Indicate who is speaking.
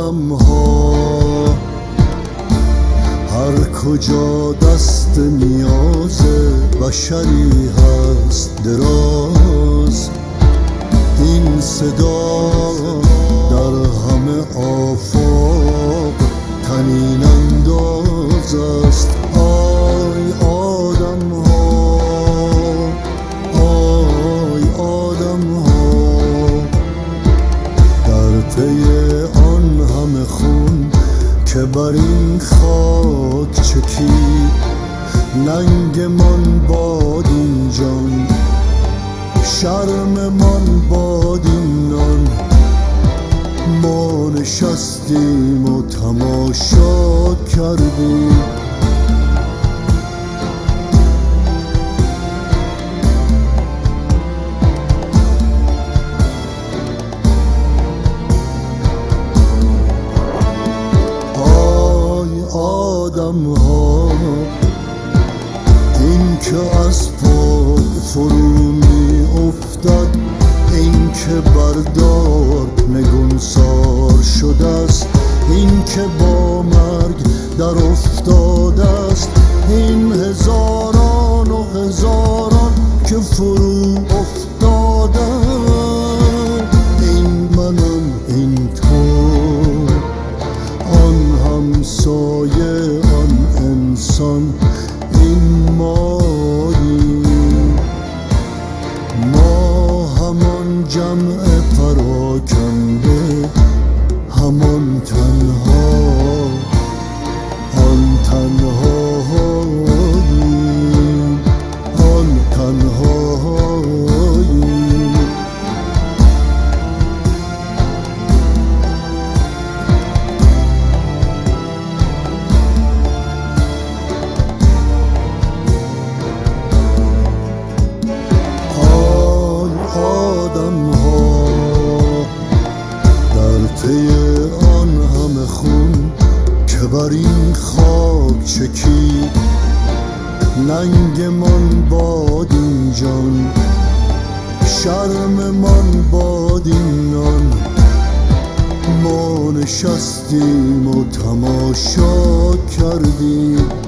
Speaker 1: آدم ها هر کجا دست نیاز بشری هست دراز، این صدا در همه آفاق طنین انداز است. آی آدم ها، آی آدم ها، در پی آن همه خون که بر این خاک چکید، ننگمان باد این جان، شرممان باد این نان. ما نشستیم و تماشا کردیم، آدم ها این که از پا فرو می افتد، این که بردار نگونسار شده است، این که با مرگ در افتاده است، این هزاران و هزاران که فرو افتاده، این منم این تو، آن همسایه آن انسان، این ماییم، ما همان جمع پراکنده، همان تنها، آن تنهاییم، آن تنهاییم. آدم ها در پی آن همه خون که بر این خاک چکید، ننگمان باد این جان، شرممان باد این نان. ما نشستیم و تماشا کردیم،